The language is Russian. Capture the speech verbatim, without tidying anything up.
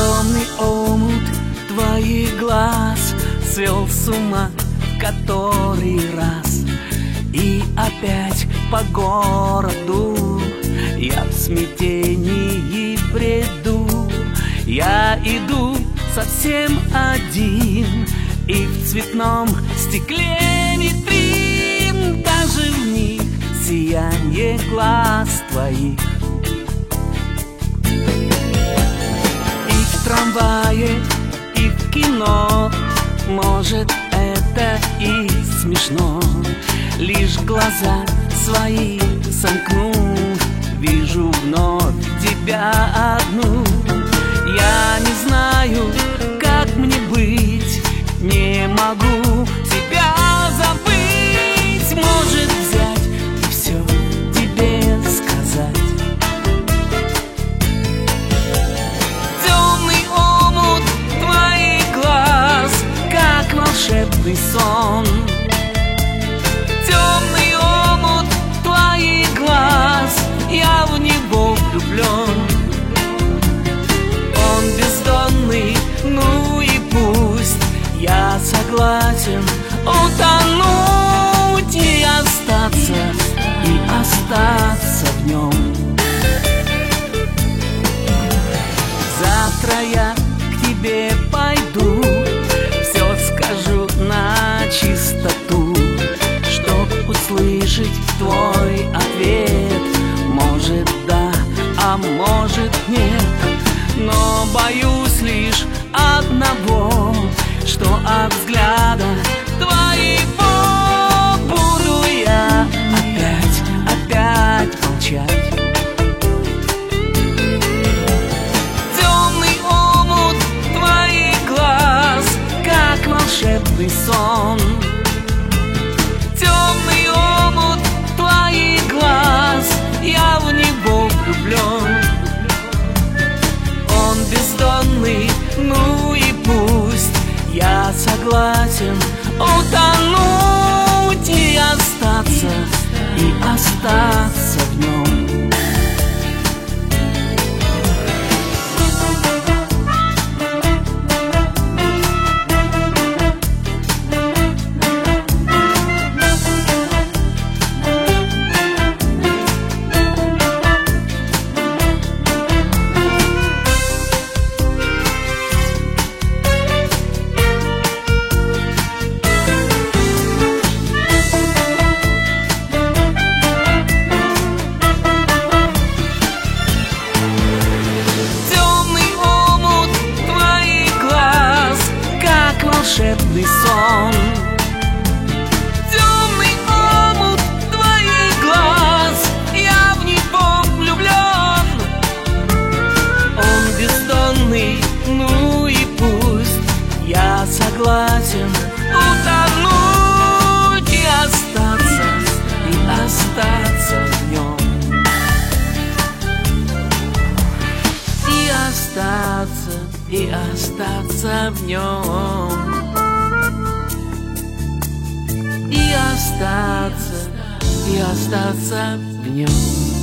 Темный омут твоих глаз свел с ума который раз. И опять по городу я в смятении бреду. Я иду совсем один, и в цветном стекле витрин даже в них сияние глаз твоих. И в трамвае, и в кино, может, это и смешно, лишь глаза свои сомкну, вижу вновь тебя одну. Я не знаю, как мне быть, не могу тебя забыть. Может, взять и все тебе сказать. Темный омут твоих глаз, как волшебный сон. Темный омут твоих глаз, я в него влюблен. Он бездонный, ну и пусть. Я согласен утонуть и остаться, и остаться в нем. Завтра я к тебе пойду, все скажу на чистоту, чтоб услышать твой ответ. Может, да, а может, нет. Но боюсь лишь одного, что от взгляда твоего буду я опять, опять молчать. Темный омут твоих глаз, как волшебный сон. Темный омут твоих глаз, я в него влюблен. Он бездонный, ну и пусть. Я согласен утонуть и остаться, и остаться в нем. Волшебный сон. Темный омут твоих глаз, я в него влюблен. Он бездонный, ну и пусть. Я согласен утонуть и остаться, и остаться в нем. И остаться, и остаться в нем. И остаться, и остаться в нем.